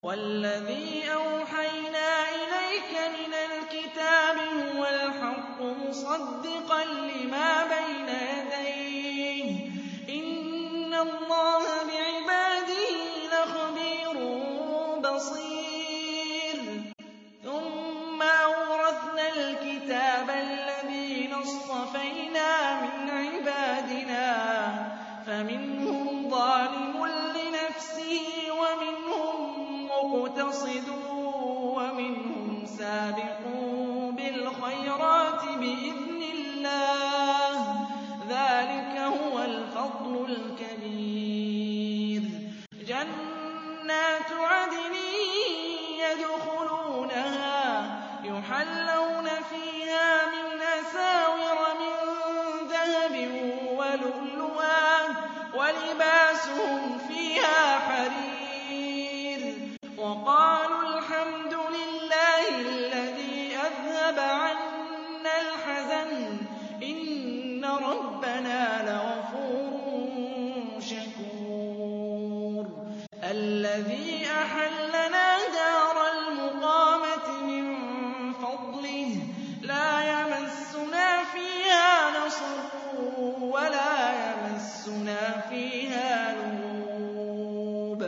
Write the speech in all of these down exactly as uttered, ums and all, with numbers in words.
وَالَّذِي أَوْحَيْنَا إِلَيْكَ مِنَ الْكِتَابِ هُوَ الْحَقُّ مُصَدِّقًا لِّمَا بَيْنَ يَدَيْهِ ۗ إِنَّ اللَّهَ بِعِبَادِهِ لَخَبِيرٌ بَصِيرٌ. ثُمَّ أَوْرَثْنَا الْكِتَابَ الَّذِينَ اصْطَفَيْنَا مِنْ عِبَادِنَا فَمِنْهُمْ ظَالِمٌ لِّنَفْسِهِ وَمِنْهُم مُّقْتَصِدٌ وَمِنْهُمْ سَابِقٌ بِالْخَيْرَاتِ بِإِذْنِ اللَّهِ ۚ ذَٰلِكَ هُوَ الْفَضْلُ الْكَبِيرُ. جَنَّاتُ عَدْنٍ يَدْخُلُونَهَا يُحَلَّوْنَ فِيهَا مِنْ أَسَاوِرَ مِن ذَهَبٍ وَلُؤْلُؤًا وَلِبَاسُهُمْ فِيهَا حَرِيرٌ. وَقَالُوا الْحَمْدُ لِلَّهِ الَّذِي أَذْهَبَ عَنَّا الْحَزَنَ ۖ إِنَّ رَبَّنَا لَغَفُورٌ شَكُورٌ. الَّذِي أَحَلَّنَا دَارَ الْمُقَامَةِ مِن فَضْلِهِ لَا يَمَسُّنَا فِيهَا نَصَبٌ وَلَا يَمَسُّنَا فِيهَا لُغُوبٌ.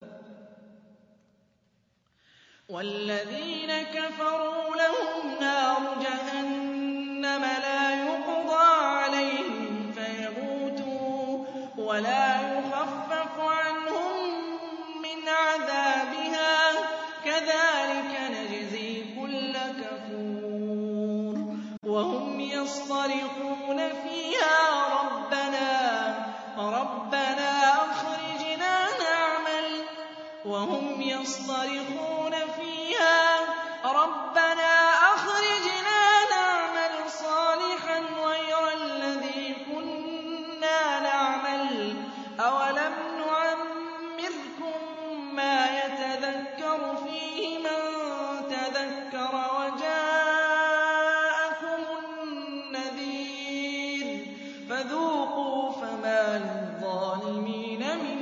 وَالَّذِينَ كَفَرُوا لَهُمْ نَارُ جَهَنَّمَ لَا يُقْضَىٰ عَلَيْهِمْ فَيَمُوتُوا وَلَا يُخَفَّفُ عَنْهُم مِّنْ عَذَابِهَا ۚ كَذَٰلِكَ نَجْزِي كُلَّ كَفُورٍ. وَهُمْ يَصْطَرِخُونَ فِيهَا رَبَّنَا رَبَّنَا أَخْرِجْنَا نَعْمَلْ وَهُمْ يَصْطَرِخُونَ فِيهَا رَبَّنَا أَخْرِجْنَا نَعْمَلْ صَالِحًا غَيْرَ الَّذِي كُنَّا نَعْمَلُ أَوَلَمْ نُعَمِّرْكُم مَّا يَتَذَكَّرُ فِيهِ مَن تَذَكَّرَ وَجَاءَكُمُ النَّذِيرُ ۖ فَذُوقُوا فَمَا لِلظَّالِمِينَ مِن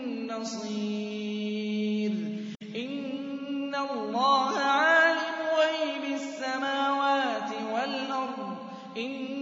نَّصِيرٍ. إِنَّ اللَّهَ عَالِمُ غَيْبِ السَّمَاوَاتِ وَالْأَرْضِ.